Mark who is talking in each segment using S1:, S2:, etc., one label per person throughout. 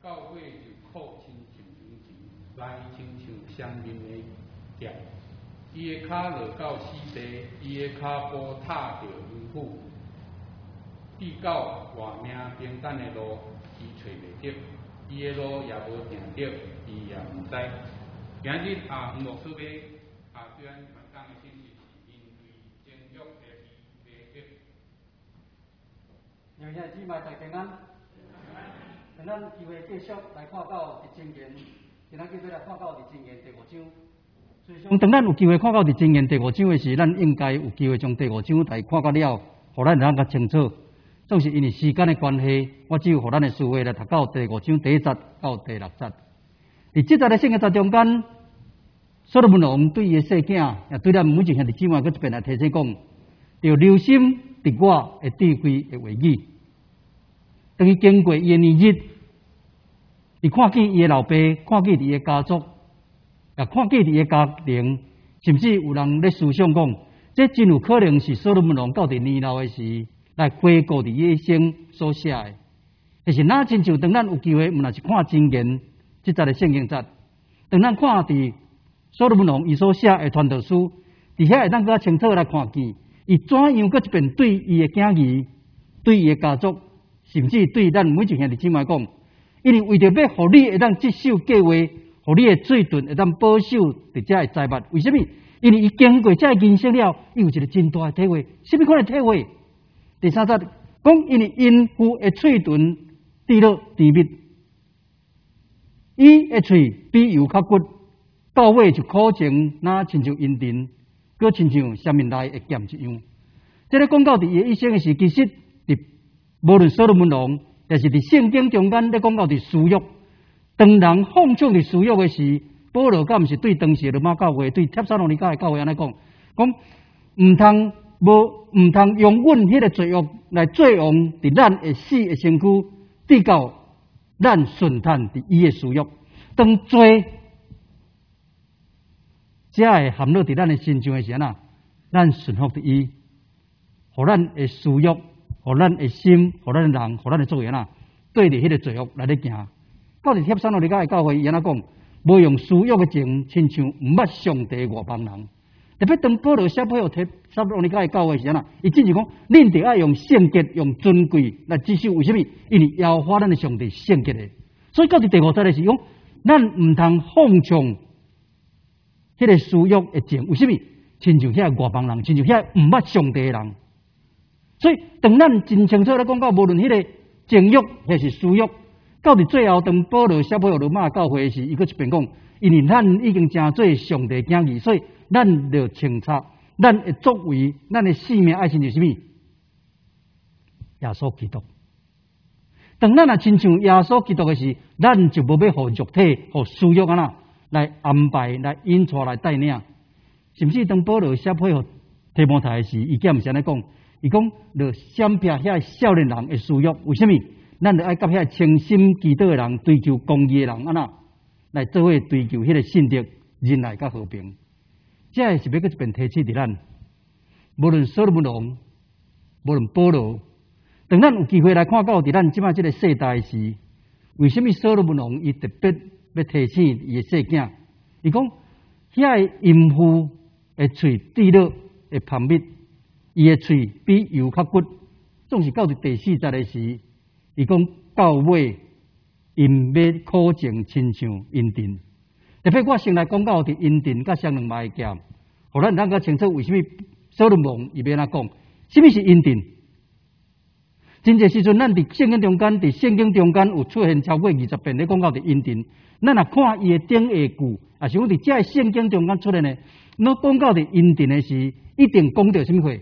S1: 教会就靠亲像引擎，来亲像双面的剑。伊的脚落到死地，伊的脚步踏着阴府。地到外命平坦的路，伊找袂着；伊的路也无定着，伊也毋知。今日黄牧师要对咱传讲的信息是面对监狱的危机。
S2: 让兄姊妹大平安。咱有机会继续来看到《箴言》，今仔日要来看到《箴言》第5章。所以，当咱有机会看到《箴言》第5章的时，咱应该有机会将第5章来看到了，互咱较清楚。总是因为时间的关系，我只有互咱的思维来读到第5章第1节到第6节。伫这节的圣经节中间，所罗门王对伊的细囝，也对咱每一兄弟姊妹搁一遍来提醒讲，要留心伫我的智慧的话语。当伊经过伊的年日，伊看见伊的老爸，看见伊的家族，也看见伊的家庭，甚至有人咧思想讲，这真有可能是所罗门王到伫年老的时来回顾伫伊一生所写的。但是哪亲像当咱有机会，毋若是看箴言即节的圣经节，当咱看伫所罗门王伊所写的传道书，伫遐会当较清楚来看见，伊怎样搁一遍对伊的囝儿、对伊的家族，甚至对咱每一兄弟姊妹讲，因为为着要互你会当接受计划，互你的水遁会当保守伫遮的财物，为什么？因为伊经过遮的人生了，伊有一个真大的体会。什么款的体会？第3节讲，因为因父的嘴唇滴落甜蜜，伊的嘴比油较骨，到尾就苦情，那亲像银锭，搁亲像下面内的剑一样。这个讲到伫伊一生的时，其实伫无论所罗门王，但是伫圣经中间咧讲到伫私欲，当人放纵伫私欲的时，保罗敢毋是对当时的罗马教会、对帖撒罗尼迦的教会安尼讲，毋通用阮迄个罪恶来作王伫咱会死的身躯，直到咱顺趁伫伊的私欲。当罪才会含落伫咱的身上的时阵咱顺服伫伊，互咱的私欲，互咱的心，互咱的人，互咱的作为对伫迄个罪恶来咧行。到底帖撒罗尼迦的教会伊安怎讲？无用私欲的情，亲像毋捌上帝外邦人。特别当保罗写配合帖撒罗尼迦的教会时伊真是讲，恁得要用圣洁、用尊贵来接受。为什么？因为耶和华咱的上帝圣洁的。所以到第5节的时讲，咱毋通放纵迄个私欲的情。为什么？亲像遐外邦人，亲像遐毋捌上帝的人。所以当咱真清楚咧讲到，无论迄个情欲还是私欲，到伫最后，当保罗写配合罗马教会时，伊搁一遍讲，因为咱已经成做上帝囝儿，所以咱要清察咱的作为，咱的性命爱亲像什么？耶稣基督。当咱亲像耶稣基督的时，咱就无要互肉体、互私欲来安排、来引带、来带领。甚至当保罗写配合提摩太的时，伊竟毋是安尼讲，伊讲要闪避遐少年人的私欲。为什么？咱就爱甲遐清心祈祷的人、追求公义的人来做伙追求迄个信德、仁爱甲和平。这是要搁一遍提醒伫咱，无论所罗门王，无论保罗，当咱有机会来看到伫咱即摆即个世代时，为什么所罗门王伊特别要提醒伊的细囝？伊讲遐个淫妇的嘴滴落会蜂蜜，伊的嘴比油较骨。总是到伫第4节的时，伊讲到尾因要苦情，亲像银锭。特别我先来讲到伫银锭甲双两麻的剑，互咱较清楚为什么所罗门王伊要安怎讲？什么是银锭？真侪时阵，咱伫圣经中间有出现超过20遍咧讲到伫银锭。咱若看伊的顶下句，也是讲伫遮圣经中间出现的，那讲到伫银锭的时，一定讲到什么货？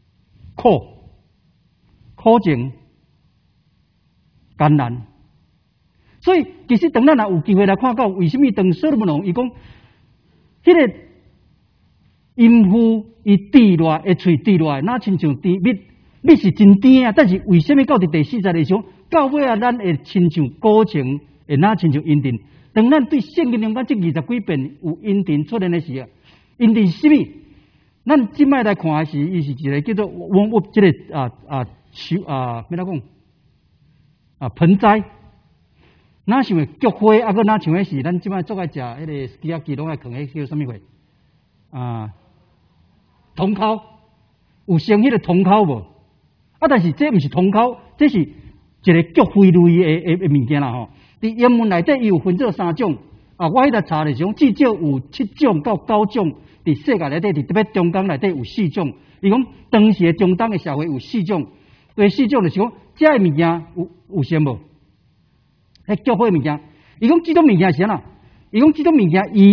S2: 苦情、艰难。所以，其实当咱若有机会来看到，为什么当所罗门王伊讲，迄个淫妇伊滴落来，嘴滴落来，那亲像甜蜜是真甜啊！但是为什么到第4节的时候，到尾咱会亲像苦情，会那亲像银锭？当咱对圣经中间这20几遍有银锭出现的时啊，银锭是什么？咱即摆来看的时，伊是一个叫做我这个要怎讲盆栽。 哪像个菊花，啊，搁哪像个是咱即摆做爱食迄个鸡鸭鸡拢爱放迄叫啥物货？啊，茼蒿，有生迄个茼蒿无？啊，但是这毋是茼蒿，这是一个菊花类的物件啦吼。伫英文内底伊有分做3种。啊，我迄个查的时候，至少有7种到9种。伫世界内底，伫特别中东内底有4种。伊讲当时的中东的社会有4种。第4种就是讲，遮个物件有啥无？迄菊花物件，伊讲即种物件是安怎？伊讲即种物件，伊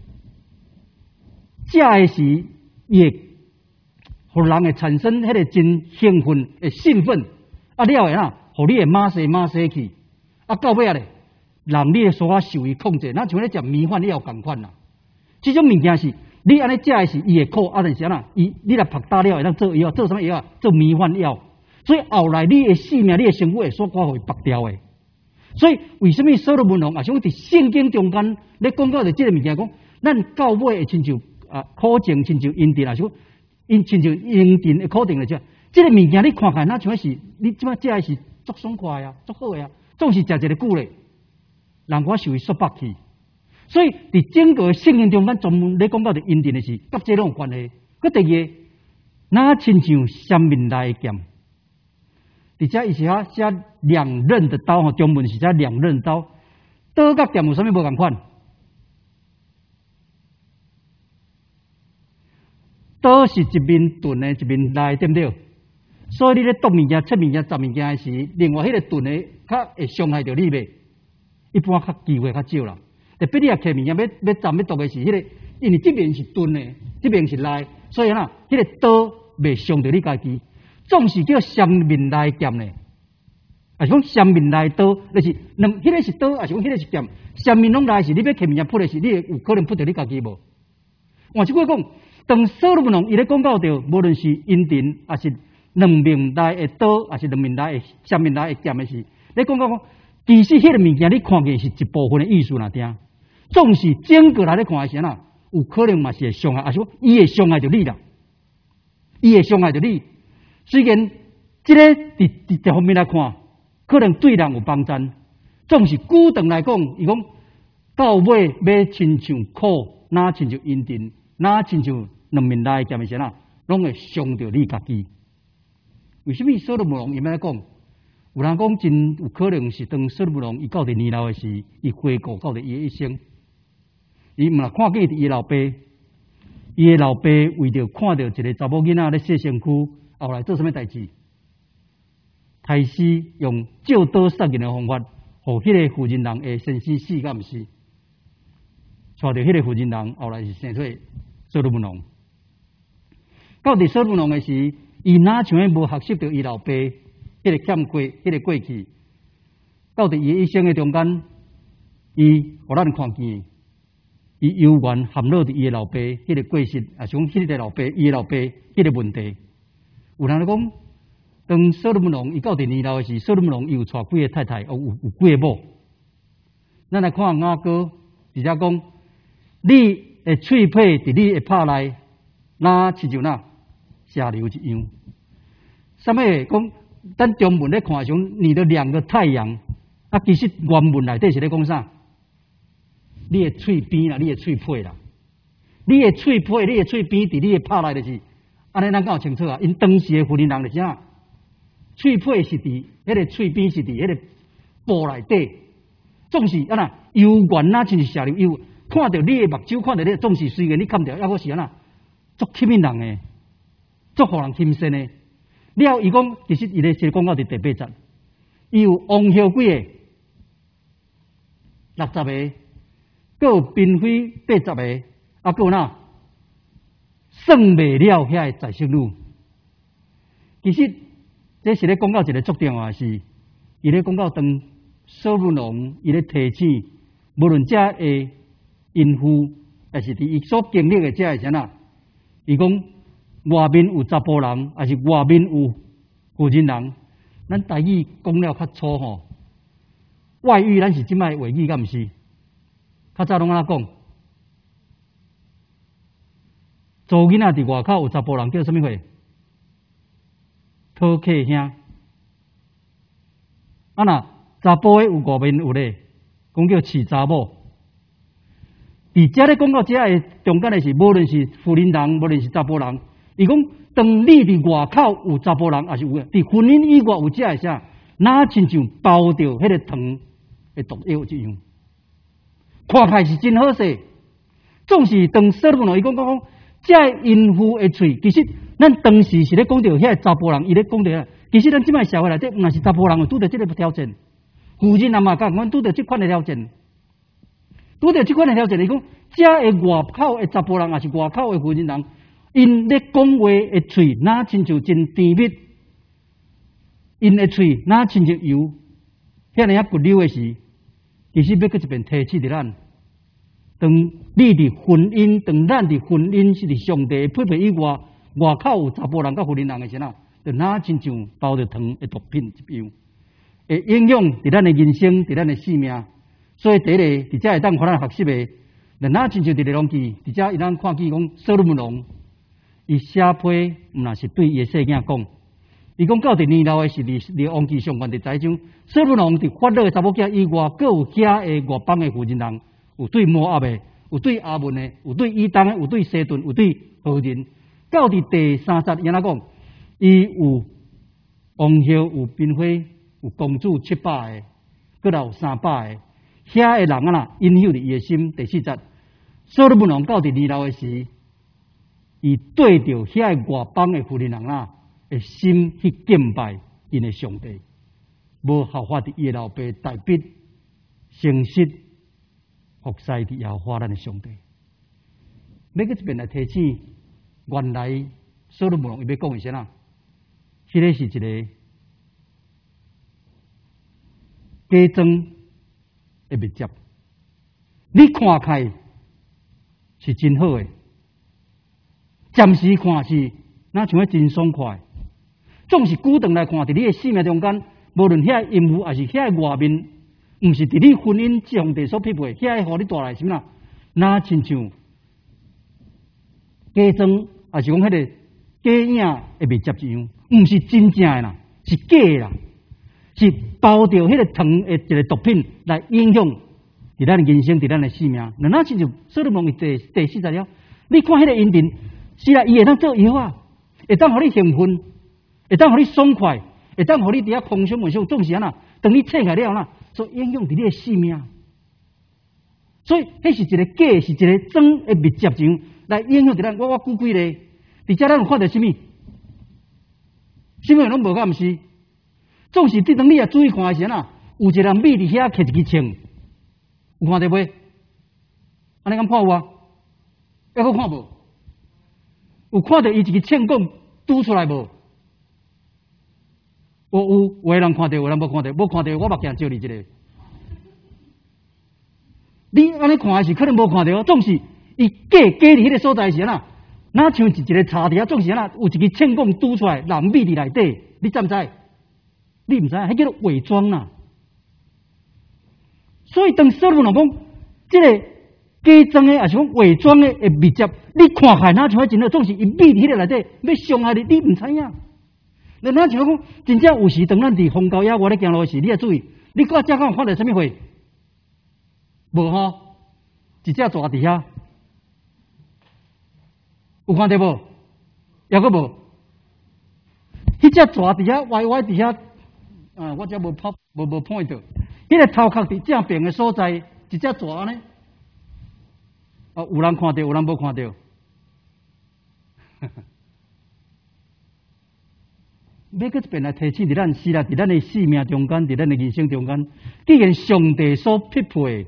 S2: 食的时，伊会互人会产生迄个真兴奋、会兴奋，啊了会啊，互你会马死去，啊到尾啊咧，让你的所法受伊控制，咱像咧食米饭了共款啦。即种物件是，你安尼食的时，伊会苦，啊但是安怎？你来拍打了会当做药，做啥物药啊？做米饭药。所以后来你的性命、你的身躯会所挂互拔掉的。所以为什么所罗门王啊，像伫圣经中间咧讲到的即个物件，讲咱到尾会亲像苦情，亲像因定啊，像亲像因定的苦定来遮。即个物件你看看，那像是你即摆食的是足爽快啊，足好啊，总是食一个久咧，人我受伊束缚去。所以伫整个圣经中间专门咧讲到的因定的事，甲这拢有关系。佮第二，那亲像三面来的剑。伫遮伊是写2刃的刀吼，中文是写2刃刀。刀甲剑有啥物无共款？刀是一面钝的，一面来，对不对？所以你咧剁物件、切物件、斩物件的时，另外迄个钝的较会伤害到你袂？一般较机会较少啦。特别你啊，切物件要斩要剁的是迄个，因为这边是钝的，这边是来，所以呐，迄个刀袂伤到你家己。总是叫三面来剑呢，啊，是讲三面来刀，就是迄个是刀，啊是讲迄个是剑，三面拢来是你要摕物件扑的是，你有可能扑到你家己无？换一句话讲，当所罗门王伊咧讲到着，无论是因定，还是2面来的刀，还是2面来的三面来的剑的时，你讲到讲，其实迄个物件你看见是一部分的意思啦，听，总是整个来咧看的时呐，有可能嘛是会伤害，啊是讲伊会伤害着你啦，伊会伤害着你。虽然这个伫这方面来看，可能对人有帮助，总是久长来讲，伊讲到尾要亲像苦，哪亲像因定，哪亲像2面来剑的时呐，拢会伤到你家己。为什么所罗门王伊来讲？有人讲真有可能是当所罗门王伊到伫年老的时，伊回顾到伫伊的一生，伊毋若看见伊的老爸，伊的老爸为着看到一个查某囡仔咧洗身躯。后来做什么代志？开始用照刀杀人的方法，互迄个妇人人会先死，敢毋是？带着迄个妇人人，后来是生出所罗门王。到伫所罗门王的时，伊哪像无学习到伊老爸迄个欠过、迄个过去。到伫伊一生的中间，伊互咱看见，伊犹原陷落伫伊的老爸迄个过失，啊，像迄个老爸、伊的老爸迄个问题。有人讲，当所罗门王伊到伫年老的时，所罗门王伊有娶几个太太，有几个某。咱来看雅歌，直接讲，你的喙皮伫你的拍内，哪亲像哪下流一样。啥物讲？咱中文咧看像你的2个太阳，啊，其实原文内底是咧讲啥？你的喙边啦，你的喙皮啦，你的喙皮，你的喙边伫你的拍内就是。安尼咱讲清楚啊！因当时的妇人人就是啥？喙皮是伫迄个喙边是伫迄个布内底，总是安那幽怨啊，亲像下流幽。看到你的目睭，看到你总是虽然你看不到，抑个是安那足吸引人诶，足互人心生诶。了伊讲，其实伊咧是讲到伫第8节，伊有王后几个？60个，各嫔妃80个，啊，各有哪？算袂了遐个在色女，其实这是咧讲到一个重点的是，伊咧讲到当所罗门王伊咧提醒，无论遮个淫妇，但是伫伊所经历的遮个啥呐，伊讲外面有查甫人，还是外面有妇人人，咱台语讲了较粗吼，外遇咱是即摆话语，敢毋是？较早拢安怎讲？做囡仔伫外口有查甫人叫什么货？讨客兄。啊那查甫诶有外面有咧， 讲叫饲查某。伫遮咧讲到遮诶中间诶是，无论是妇人人，无论是查甫人，伊讲当你伫外口有查甫人，也是有伫婚姻以外有遮诶啥，哪亲像包着迄个糖诶毒药一样，看起来是真好势。总是当说了伊讲遮淫妇诶喙，其实咱当时是咧讲着遐查甫人，伊咧讲着，其实咱即摆社会内底，若是查甫人有拄着即个条件，妇人也嘛共款拄着即款诶条件。拄着即款诶条件，伊讲遮诶外口诶查甫人，也是外口诶妇人人，因咧讲话诶喙，哪亲像真甜蜜，因诶喙哪亲像油，遐尼骨溜诶时，其实要搁一遍提醒着咱，当你伫婚姻，当咱伫婚姻是伫上帝配备以外，外口有查甫人甲妇人人诶时呐，就哪亲像包着糖诶毒品一样，会影响伫咱诶人生，伫咱诶性命。所以第一个，伫遮会当互咱学习诶，哪亲像伫《列王记》，伫遮伊咱看见讲所罗门王，伊写批毋若是对伊诶细囝讲，伊讲到伫年老诶是《列王记》上悬伫财章，所罗门王伫法老诶查某囝以外，各有遐诶外邦诶妇人人，有对摩押诶，有对阿门诶，有对以东诶，有对西顿，有对何人。到伫第3节，伊安怎讲？伊有王后，有嫔妃，有公主700个，搁有300个。遐诶人啊啦，引诱伫伊诶心。第4节，所罗门王到伫年老诶时，伊对着遐诶外邦诶妇人人啦，诶心去敬拜因诶上帝，无效法伫伊诶老爸大卫诚实服侍伫耶和华咱诶上帝。要搁一遍来提醒，原来所罗门王伊要讲诶啥啊？迄个是一个假装诶密接，你看起来是真好诶，暂时看是哪像真爽快，总是久长来看，伫你诶生命中间，无论遐淫妇还是遐外面，毋是伫你婚姻上帝所匹配，遐互你带来什么啦？哪亲像假装，还是讲迄个假影诶密接一样，毋是真正诶啦，是假诶啦。是包着迄个糖诶一个毒品来影响伫咱人生，伫咱诶生命。哪亲像所罗门第4节了，你看迄个indi人，是啦，伊会当做药啊，会当互你兴奋，会当互你爽快，会当互你伫遐空想梦想，总是安那。当你切开了啦，所影响伫你诶生命。所以，迄是一个假，是一个真诶密接情来影响伫咱。我举几个，伫遮咱有看到什么？什么拢无敢毋是？总是当你也注意看诶时啊，有一个人米伫遐摕一支枪，有看到袂？安尼敢看有啊？还佫看无？有看到伊一支枪管拄出来无？有诶人看到，有人无看到，无看到我目镜照你一个。你安尼看诶是可能无看到，总是伊假伫迄个所在时啊，哪像一个叉伫遐，总是安那有一支枪管拄出来，人米伫内底，你知毋知？你毋知，迄叫做伪装啦。所以当所罗门王讲，即个假装诶，还是讲伪装诶，会密接，你看起来哪像真好，总是伊密伫迄个内底，要伤害你，你毋知影。那哪像讲，真正有时当咱伫风高野外咧行路时，你要注意，你搁遮敢有看到啥物货？无吼，一只蛇伫遐，有看到无？抑佫无？迄只蛇伫遐歪歪伫遐。我遮无拍无 point 到，迄个头壳伫正边诶所在，一只蛇安尼。有人看到，有人无看到。要搁一遍来提醒伫咱是啦，伫咱诶生命中间，伫咱诶人生中间，既然上帝所匹配，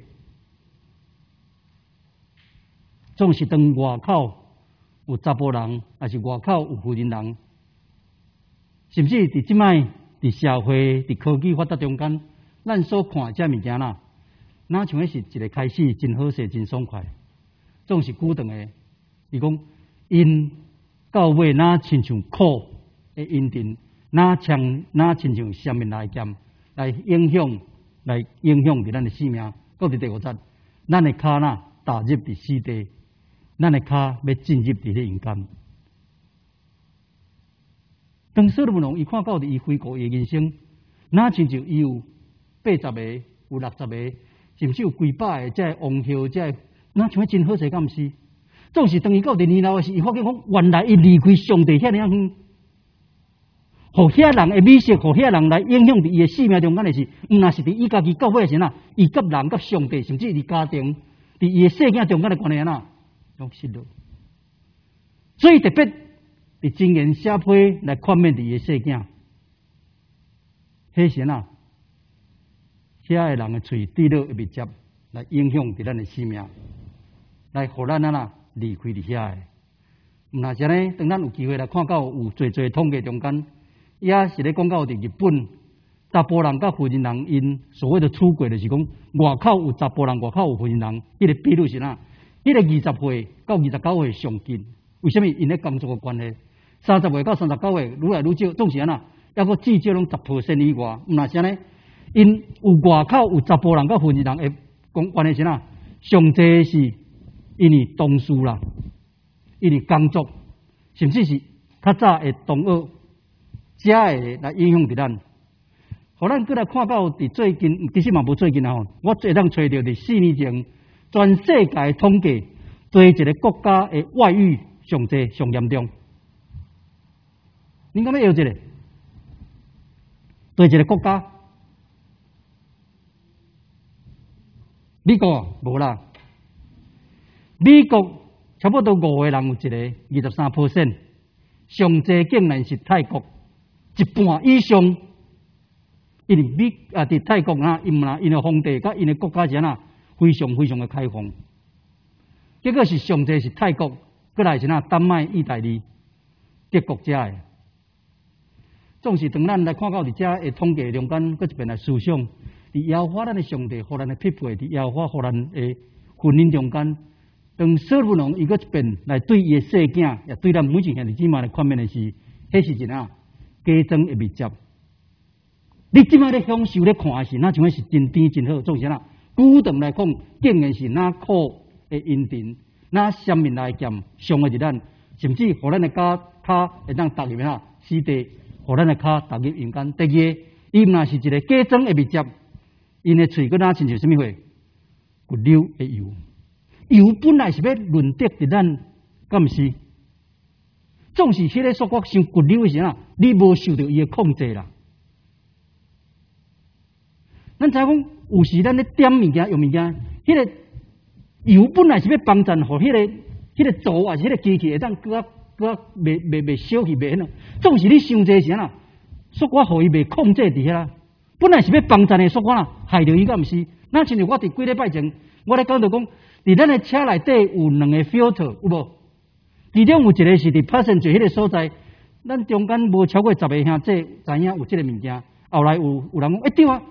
S2: 总是当外口有查甫人，还是外口有妇人人，甚至伫即摆。伫社会、伫科技发达中间，咱所看遮物件啦，哪像是一个开始真好势、真爽快，总是久长诶。伊讲因到尾哪亲像苦诶因定，哪亲像下面来剑来影响伫咱诶生命。到伫第5节，咱诶骹呐踏入伫死地，咱诶骹要进入伫咧阴间。当所罗门王伊看到伊回顾伊人生，哪亲像伊有80个、有60个， 甚至有几百个这王后，这那像真好势，敢毋是？总是当伊到第二老的时，伊发觉讲，原来伊离开上帝遐尔远，互遐人的美色，互遐人来影响伫伊的生命中间的是，毋那是伫伊家己教会的时呐，伊甲人、甲上帝，甚至伫家庭、伫伊的世界中间的关系呐，拢失落。所以特别伫经验写批来宽免伫伊的世界，迄时呐，遐个人的喙对落会密接来影响伫咱的生命，来互咱离开伫遐个。毋那是呢，当咱有机会来看到有侪统计中间。也是咧讲到伫日本，查甫人甲妇人人因所谓的出轨，就是讲外口有查甫人，外口有妇人人，迄个比率是哪？迄个20岁到29岁上近。为什么？因咧工作嘅关系，30岁到39岁愈来愈少，总是安那，抑个至少拢10%以外。毋那是呢？因有外口有查甫人甲妇人人诶讲关系是哪？上济是因为同事啦，因为工作，甚至是较早诶同学。遮会来影响伫咱，互咱过来看到伫最近，其实嘛无最近啊吼，我会当找到伫4年前，全世界统计对一个国家的外遇上济上严重。恁敢要晓一个？对一个国家，美国无啦，美国差不多5个人有一个23%，上济竟然是泰国。一半以上，因为伫泰国因的皇帝甲因的国家是非常非常的开放。结果是上济是泰国，过来是丹麦、意大利、德国遮的。总是当咱来看到伫遮的统计中间，搁一边来思想，伫耶和华咱的上帝，互咱的匹配，伫耶和华互咱的婚姻中间，当所有人伊搁一边来对伊的世界，也对咱每一兄弟姊妹来宽免的是，迄是一家庄会密接，你即摆咧享受咧看的是，那像是真甜真好，总是久长来讲，竟然是那苦的因甜，那生命来咸，伤的是咱，甚至互咱的脚会当踏入死地，互咱的脚踏入阴间。第二，伊若是一个家庄会密接，因的喙搁哪亲像什么货？骨溜的油，油本来是要润泽伫咱，敢毋是？总是迄个说话伤骨溜的时你无受到伊的控制啦。咱知讲，有时咱咧点物件、用物件，迄个油本来是要帮助互迄个组啊，是迄个机器会当搁袂烧去袂呢。总是你伤济时说话互伊袂控制伫遐，本来是要帮助的说话害着伊，敢毋是？那亲像我伫几礼拜前，我咧讲到讲，伫咱的车内底有2个 filter， 有无？其中有一个是伫passenger迄个所在，咱中间无超过10个兄弟知影有即个物件。后来有人讲，对啊，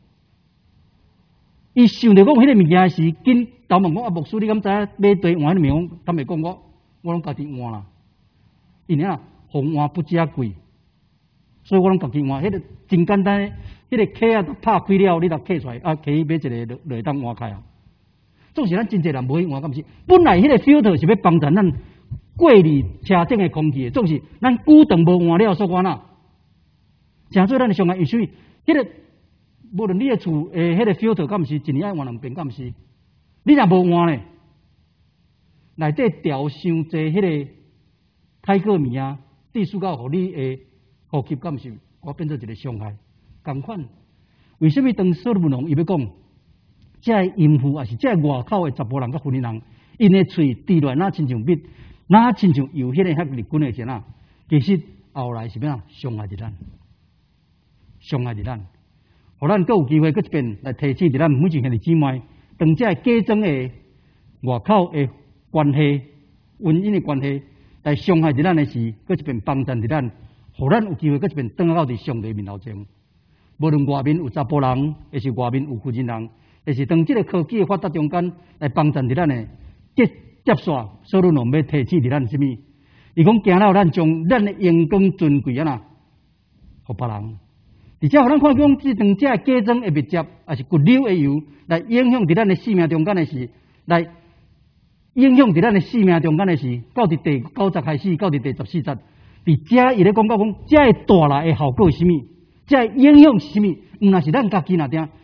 S2: 伊想着讲迄个物件是紧头问讲牧师，你敢知影买对换迄个物件？敢袂讲我拢家己换啦。因为红换不加贵，所以我拢家己换。迄个真简单，迄个壳都拍开了，你就揢出来，揢买一个就会当换开啊。总是咱真侪人无去换，敢毋是？本来迄个 filter 是要帮助咱过滤车顶的空气，总是咱久长无换了，所以诚做咱的上海，因为迄个无论你的厝迄个 filter 敢毋是一年爱换2遍，敢毋是？你若无换咧，内底调伤侪迄个太过物啊，致使到互你的呼吸敢毋是？我变做一个伤害。共款，为什么当所罗门王伊要讲，这淫妇也是这外口的查甫人甲妇人人，因的喙滴落那亲像蜜。那亲像有迄个遐日军的时其实后来是啥？伤害伫咱，伤害伫咱，互咱阁有机会阁一遍来提醒伫咱每一兄弟姊妹，当这家庄的外口的关系、婚姻的关系来伤害伫咱的时，阁一遍帮助伫咱，互咱有机会阁一遍转到伫上帝面头前。无论外面有查甫人，还是外面有妇人人，还是当这个科技的发达中间来帮助伫咱的接线，所有人要提醒伫咱什么？伊讲行了，咱将咱的阳光尊贵互别人。而且互咱看讲，即当这家庄的密接，也是骨溜的油，来影响伫咱的生命中间的事，来影响伫咱的生命中间的事。到伫第9节开始，到伫第14节，伫遮伊咧讲到讲，这会带来的效果是什么？这会影响是什么？毋那是咱家己那点，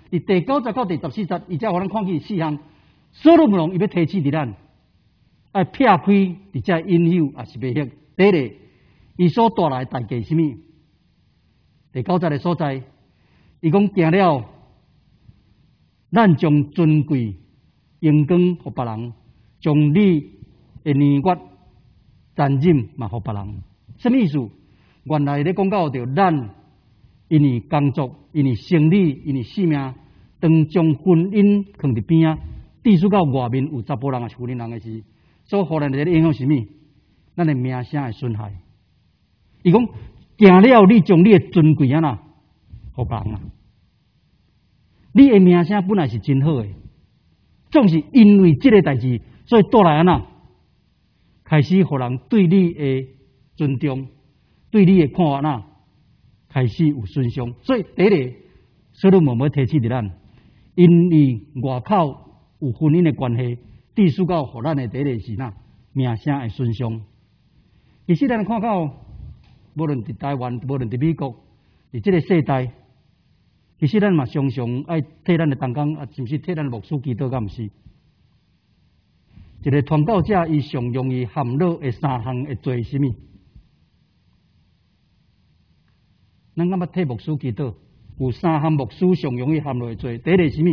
S2: 伫第9节到第14节，伊才互咱看见4项。所罗门王伊要提醒伫咱，爱撇开伫遮引诱也是袂晓。第一个，伊所带来代价是啥物？第9节的所在，伊讲行了，咱将尊贵荣光互别人，将你的年月残忍嘛互别人。什么意思？原来咧讲到着咱因为工作、因为生理、因为性命，当将婚姻放伫边啊，至少到外面有查甫人也是婚姻人的时，所互咱的影响是啥物？咱的名声会损害。伊讲行了，你将你的尊贵啊呐，互别人啊。你的名声本来是真好诶，总是因为这个代志，所以带来啊呐，开始互人对你的尊重，对你的看法呐，开始有损伤。所以第一个，所罗门要提醒着咱，因为外口有婚姻的关系，至少到互咱的第一个是呐，名声会损伤。其实咱看到，无论伫台湾，无论伫美国，伫这个世代，其实咱嘛常常爱替咱的同工啊，甚至替咱牧师祈祷，敢毋是？一个传道者，伊上容易陷落的3项的罪是啥物？咱敢捌替牧师祈祷，有3项牧师上容易陷落的罪。第一个是啥物？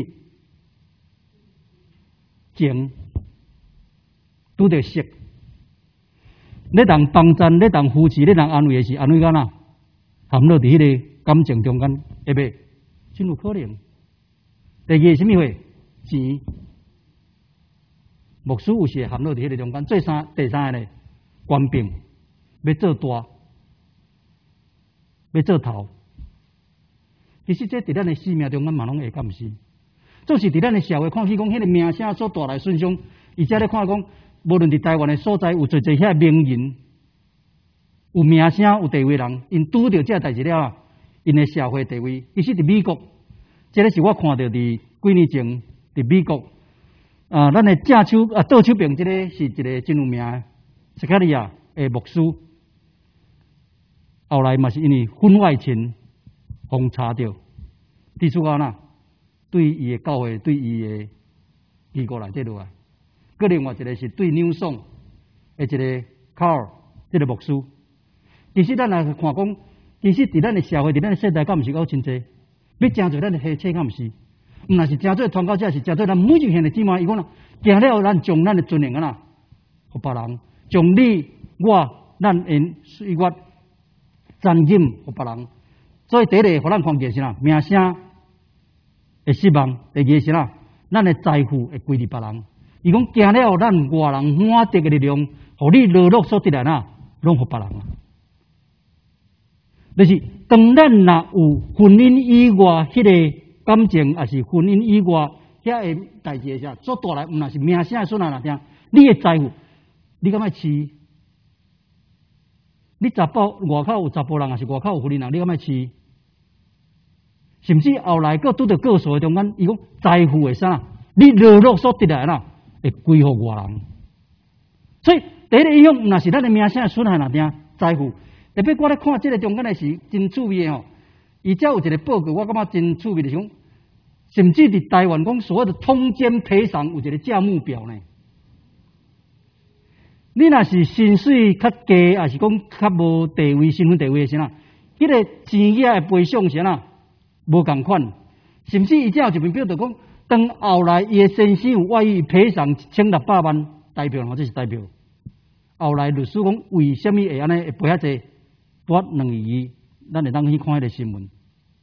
S2: 情，拄着色。你当帮赞，你当扶持，你当安慰的是安慰到哪？陷落伫迄个感情中间，会袂？真有可能。第二个什么货？钱。牧师有时陷落伫迄个中间。第三个呢？官兵要做大，要做头。其实这伫咱的生命中间嘛拢会，敢毋是？总是伫咱的社会看起讲，迄个名声所带来损伤，而且咧看讲。无论伫台湾的所在，有侪遐名人，有名声、有地位人，因拄着这代志了，因的社会地位。其实伫美国，这个是我看到伫几年前伫美国，咱的正手倒手边，这个是一个真有名的斯卡利亚的牧师，后来嘛是因为婚外情，互查到，至少到哪对伊的教会、对伊的寄过来这落来。个另外一个是对纽宋的一个卡尔，这个牧师。其实咱来看讲，其实伫咱的社会、伫咱的世代，敢毋是够真济？要真侪咱的黑车，敢毋是？毋若是真侪传教者，是真侪咱每一项的姊妹，伊讲啦，行了，咱将咱的尊严啊呐，互别人，将你我咱因岁月残忍互别人。所以第一个，互咱看见是啦，名声会失望；第二是啦，咱的财富会归伫别人。伊讲行了，咱外人满得的力量，互你落落所得来呐，拢互别人啊。就是当咱若有婚姻以外迄个感情，也是婚姻以外遐个代志下所带来，毋若是名声损害哪听，你的财富，你敢爱饲？你查甫外口有查甫人，也是外口有婚姻人，你敢爱饲？甚至后来佫拄着个数的中间，伊讲财富会啥？你落落所得来呐。会归互外人，所以第一个影响，毋若是咱的名声损害哪听财富。特别我咧看这个中间的是真趣味的吼，伊只有一个报告，我感觉真趣味的是讲，甚至伫台湾讲所谓的通奸赔偿有一个价目表呢。你若是薪水较低，还是讲较无地位、身份地位的时啊，迄个钱额的赔偿是啊无共款，甚至伊只有一份表就讲。当后来伊的先生有外遇，赔偿1600万代表，或者是代表。后来律师讲，为什么会安尼会赔遐济？拨2亿，咱会当去看迄个新闻。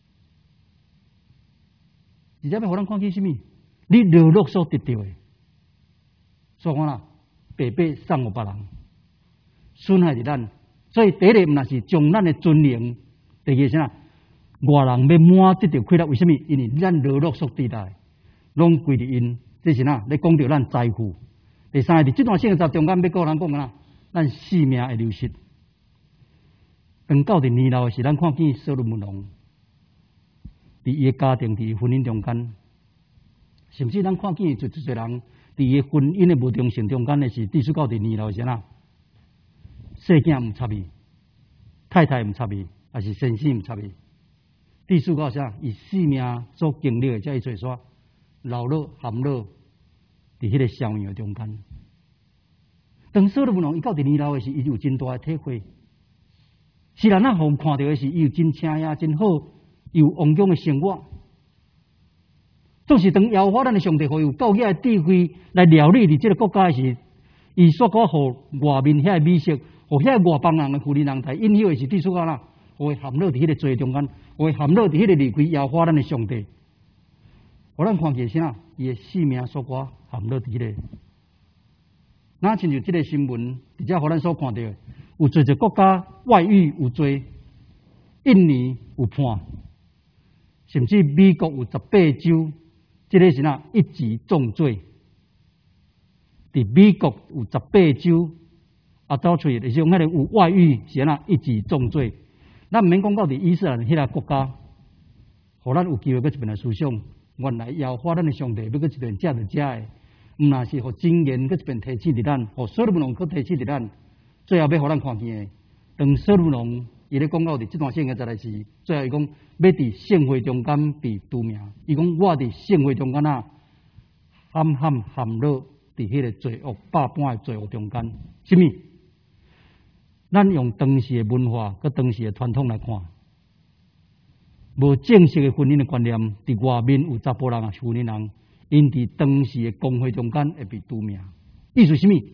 S2: 而且要互咱看见什么？你落落所得到的，所以讲啦，白白送互别人，损害着咱。所以第一个毋若是将咱的尊严，第二是啥？外人要满得到亏了，为什么？因为咱落落所得来。拢归伫因，这是哪？咧讲到咱财富。第三个，伫这段圣经中间要跟人讲啦，咱性命会流失。当到伫年老时，咱看见所罗门王伫伊个家庭、伫伊婚姻中间，甚至咱看见一侪人伫伊婚姻的无忠诚中间的是，至少到伫年老时啦，细囝毋插伊，太太毋插伊，还是先生毋插伊。 第四个啥？以生命所经历的，才会做煞老乐含乐，伫迄个消灭中间。当所罗门王伊到第年老的时，伊有真大的体会。是人啊，互看到的是，伊有真清雅、真好，有王宫的生活。总是当耶和华咱的上帝，互有够遐的智慧来料理伫这个国家的时，伊所讲互外面遐的美食，互遐外邦人的富人人才引诱的是第四个啦，互伊含乐伫迄个罪中间，互伊含乐伫迄个离开耶和华咱的上帝。互咱看起啥？伊的性命所挂含乐伫迄个。那亲像这个新闻，伫遮互咱所看到，有做一国家外遇有罪，印尼有判，甚至美国有18州。这个是哪一级重罪？伫美国有18州走出，就是用迄个有外遇是哪一级重罪。咱毋免讲到伫伊斯兰迄个国家，互咱有机会去一遍来思想，原来耶和华咱的上帝要去一遍遮着遮的，毋若是互经验去一遍提起伫咱，互所罗门王去提起伫咱，最后要互咱看见的。当所罗门王伊咧讲到伫这段圣经再来时，最后伊讲要伫盛会中间被除名。伊讲我伫盛会中间含乐伫迄个罪恶百般的罪恶中间。什么？咱用当时的文化佮当时的传统来看，无正式的婚姻的观念，伫外面有查甫人啊、妇人人，因伫当时的公会中间会被除名。意思什么？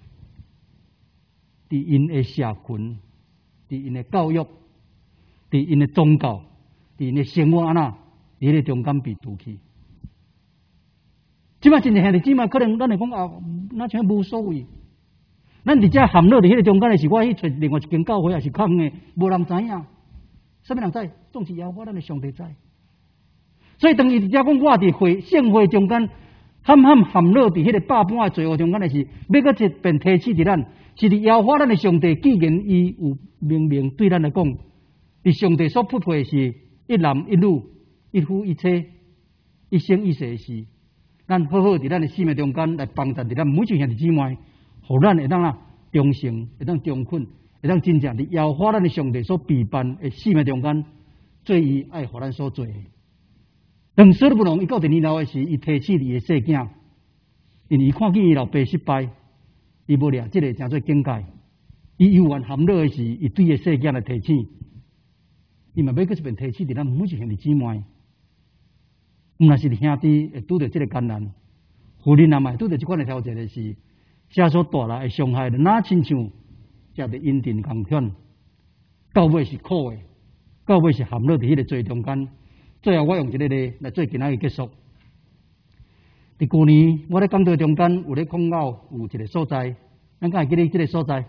S2: 伫因的社群。伫因的教育，伫因的宗教，伫因的生活安那，伫迄个中间被除去。即摆真正兄弟姊妹，可能咱会讲啊，那像无所谓。咱伫遮含乐伫迄个中间的是，我去找另外一间教会，也是较远的，无人知影。啥物人知？总是耶和华咱的上帝知。所以当伊伫遮讲，我伫盛会中间含乐伫迄个百般的罪恶中间的是，要搁一遍提起伫咱。是伫耶和华咱的上帝，既然伊有明明对咱来讲，伫上帝所匹配是一男一女、一夫一妻、一生一世的事，咱好好伫咱的生命中间来帮助伫咱每一兄弟姊妹，互咱会当忠诚，会当忠恳，会当真正伫耶和华咱的上帝所陪伴的生命中间，做伊爱互咱所做的。当所罗门王伊到第年老的时，伊提起伊的细囝，因为伊看见伊老爸失败。伊无掠这个诚做境界，伊有缘含乐的时，伊对个细囝来提醒，伊嘛要搁一遍提醒伫咱每一兄弟姊妹。毋若是兄弟会拄着这个艰难，妇人也嘛拄着即款的挑战的是，写所带来的伤害，哪亲像食着因定共款，到尾是苦的，到尾是含乐伫迄个罪中间。最后我用一个例来做今仔日结束。伫去年，我咧讲道中间有咧讲到有一个所在，咱敢会记得这个所在？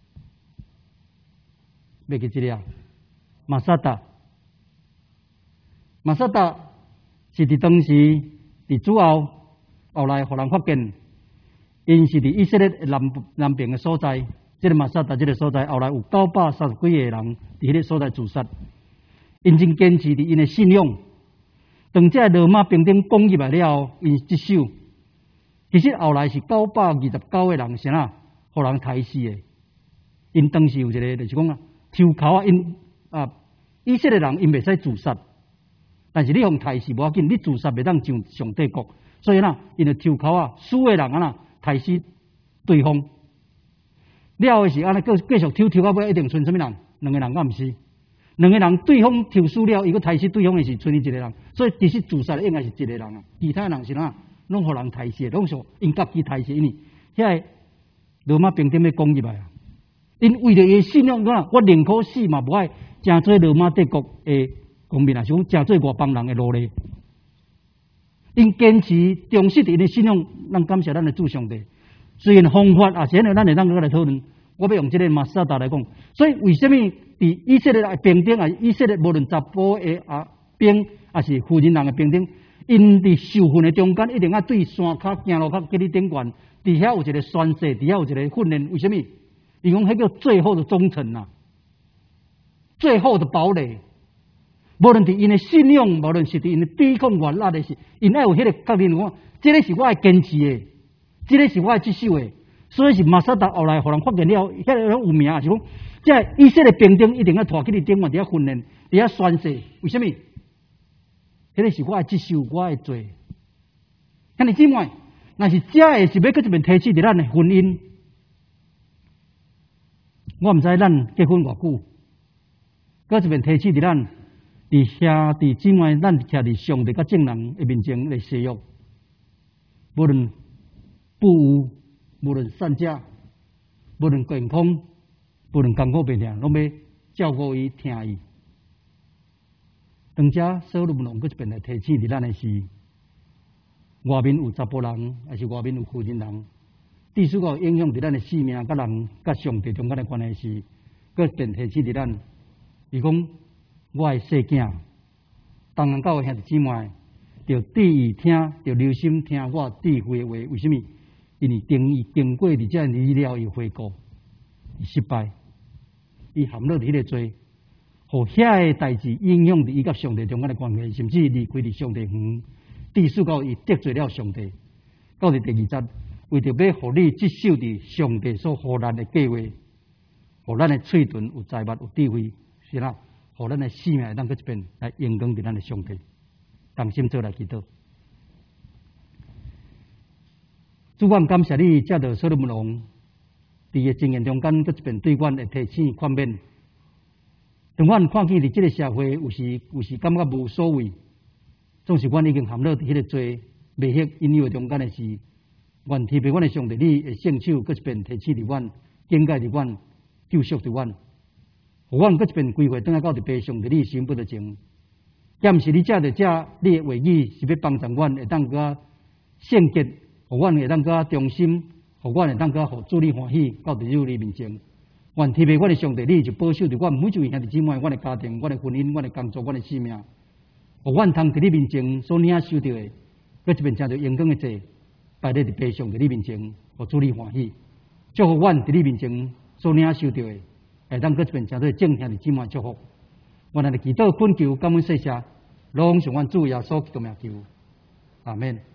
S2: 袂记这个啊？马萨达，马萨达是伫当时伫主后来互人发现，因是伫以色列南边的所在。这个马萨达这个所在，后来有930几个人伫迄个所在自杀，因真坚持伫因的信仰。当这罗马兵丁攻入来了后，因接手。其实后来是929个人是哪，互人杀死的。因当时有一个就是讲抽口啊，因以色列人因袂使自杀，但是你互杀死无要紧，你自杀袂当上上帝国，所以因就抽口啊，死个人杀死对方。了的是安尼，继续抽到尾一定剩什么人？两个人敢毋是？两个人对方抽死了，伊个杀死对方的是剩伊一个人，所以其实自杀的应该是一个人啊，其他人是哪拢互人杀死，拢是因家己杀死，因为遐罗马兵丁要攻入来啊，因为着伊信仰讲，我宁可死嘛，无爱真做罗马帝国的公民啊，是讲真做外邦人的奴隶。因坚持忠实伫因的信仰，咱感谢咱的主上帝。虽然方法也是安尼，咱会当来讨论。我要用这个马萨达来讲，所以为什么伫以色列的兵丁啊，以色列无论查甫的兵，也是妇人人的兵丁，因伫受训的中间，一定要对山脚行路脚，给你顶悬，底下有一个宣誓，底下有一个训练。为什么？伊讲迄叫最后的忠诚啊，最后的堡垒。无论伫因的信仰，无论是伫因的抵抗原力的是，因爱有迄个确认讲，这个是我的坚持的，这个是我的接受的。所以是马萨达后来互人发现了，遐个有名是讲，这以色列兵丁一定要拖起你顶悬，伫遐训练，伫遐宣誓。为什么？ 迄个是我爱接受我爱做。兄弟姊妹，若是遮个是要搁一边提起伫咱的婚姻，我毋知咱结婚偌久，搁一边提起伫咱伫兄弟姊妹，咱徛伫上帝甲正人的面前来誓约，无论富有，无论善假，无论健康，无论艰苦病痛，拢要照顾伊、听伊。当遮所罗门王搁一边来提起伫咱的是，外面有查甫人，还是外面有妇人人，至少个影响伫咱的性命、甲人、甲上帝中间的关系是，搁一边提起伫咱。伊讲，我的细囝，当人教的兄弟姊妹，着注意听，着留心听我智慧的话。为什么？因为伊经过伫遮离了，伊悔过，伊失败，伊陷落伫迄个罪。互遐个代志影响伫伊甲上帝中间的关系，甚至离开伫上帝园，至少到伊得罪了上帝。到伫第二节，为着要互你接受伫上帝所互咱的计划，互咱的喙唇有财物有智慧，是啦，互咱的性命会当搁一边来影响伫咱的上帝。同心做来祈祷。主，我感谢你，借着所罗门王伫个经验中间，搁一边对阮会提醒劝勉。当阮看见伫即个社会有时感觉无所谓，总是阮已经陷落伫迄个罪未晓引诱中间的事。愿提拔阮的上帝，你的圣手搁一遍提起伫阮，警戒伫阮，救赎伫阮，互阮搁一遍归回，倒来到伫爬上帝你心不得情。检视你遮着遮，你的话语是要帮助阮会当个圣洁，互阮会当个忠心，互阮会当个互主你欢喜，到伫你面前。愿提拔阮的上帝，你就保守伫阮每一位兄弟姊妹，阮的家庭、阮的婚姻、阮的工作、阮的性命，互阮通伫你面前所领受到的，搁一遍正着应当的罪，摆咧伫爬上伫你面前，互主你欢喜。祝福阮伫你面前所领受到的，会当搁一遍正着正兄弟姊妹祝福。我哋祈祷恳求，感恩谢谢，拢上阮主耶稣基督名求，阿免。